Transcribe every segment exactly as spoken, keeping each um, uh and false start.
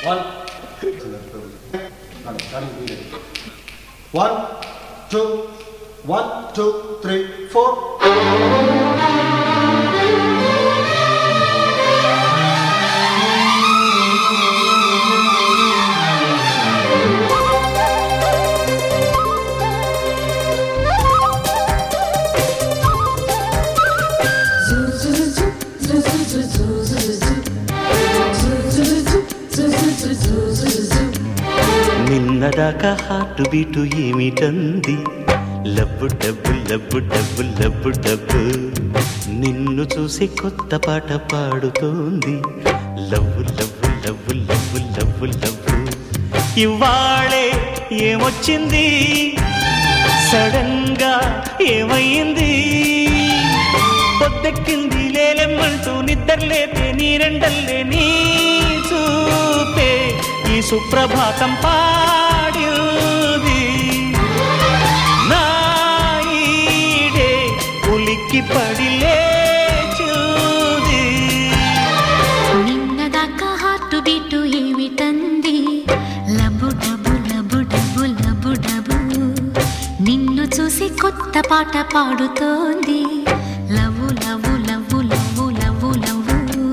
One. One, two, one, two, three, four. నిన్నదాకా heart beat ఏమిటంది, లబ్బు డబ్బు లబ్బు డబ్బు లబ్బు డబ్బు. నిన్ను చూసి కొత్త పాట పాడుతోంది, love love love love love love. ఇవాళే ఏమొచ్చింది, సడన్ గా ఏమయ్యింది, పొద్దెక్కింది లేలెమ్మంటూ నిద్రలేపే నీరెండల్లే నీ చూపే ఈ సుప్రభాతం పాడింది. నాయిడే ఉలిక్కి పడి లేచింది. నిన్నదాకా హార్ట్ బీటు ఏమిటంది, లబ్బు డబ్బు లబ్బు డబ్బు లబ్బు డబ్బు. నిన్ను చూసి కొత్త పాట పాడుతోంది, love love love love love love.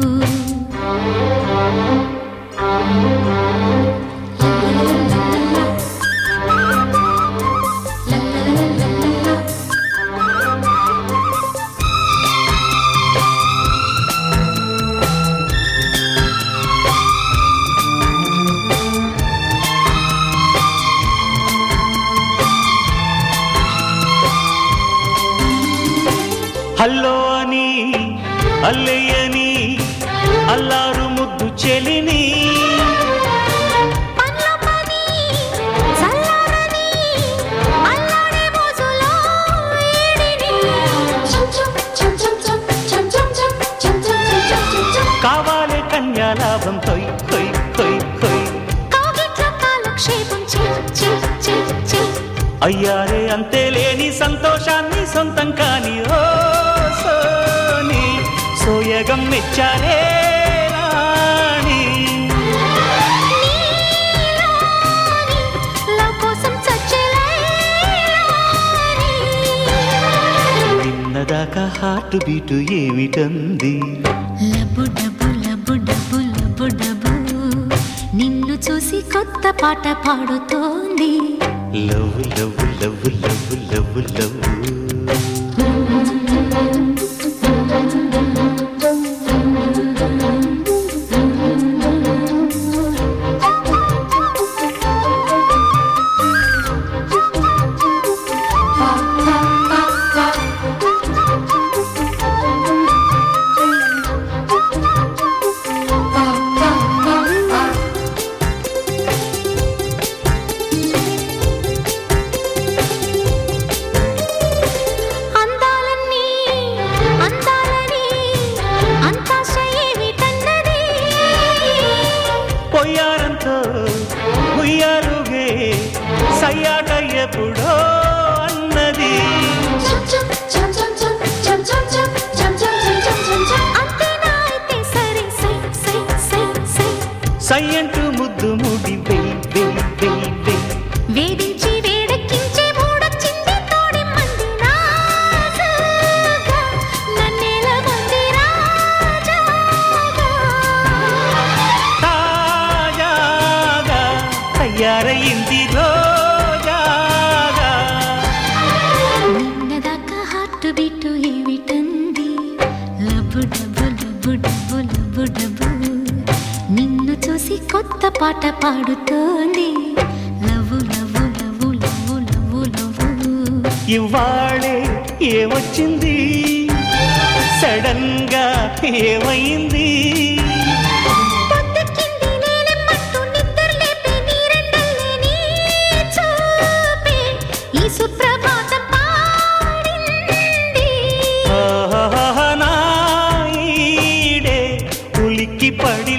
Hello అని అల్లయ్యని అల్లారు ముద్దు చెలిని, కావాలే కన్యాలాభం తొయ్ తొయ్ తొయ్ తొయ్. అయ్యారే అంతే లేని సంతోషాన్ని సొంతం కాని ఓ సోని సోయగం మెచ్చారే రాణి. నిన్నదాకా హార్ట్ బీటు ఏమిటంది, లబ్బు డబ్బు లబ్బు డబ్బు లబ్బు డబ్బు. నిన్ను చూసి కొత్త పాట పాడుతోంది, love love love love love love. పొయ్యారంతో ఉయ్యాలుగే సయ్యాట ఎప్పుడో అన్నది, సయ్యంటూ ముద్దు ముడి వెయ్ వెయ్ వెయ్ వెయ్. వేడించి వేడెక్కించే మూడొచ్చింది తోడి మంది రాజుగా, నన్నేల మంది రాజాగా. తాజాగా తయారయింది రోజాగా. నిన్నదాకా హార్ట్ బీటు ఏమిటంది, లబ్బు డబ్బు లబ్బు డబ్బు లబ్బు డబ్బు. నిన్ను చూసి కొత్త పాట పాడుతోంది, love love love love love love. ఇవాళే ఏమొచ్చింది, సడన్ గా ఏమైంది, పొద్దెక్కింది లేలెమ్మంటూ నిద్రలేపే నీరెండల్లే నీ చూపే ఈ సుప్రభాతం పాడింది. నాయిడే ఉలిక్కి పడి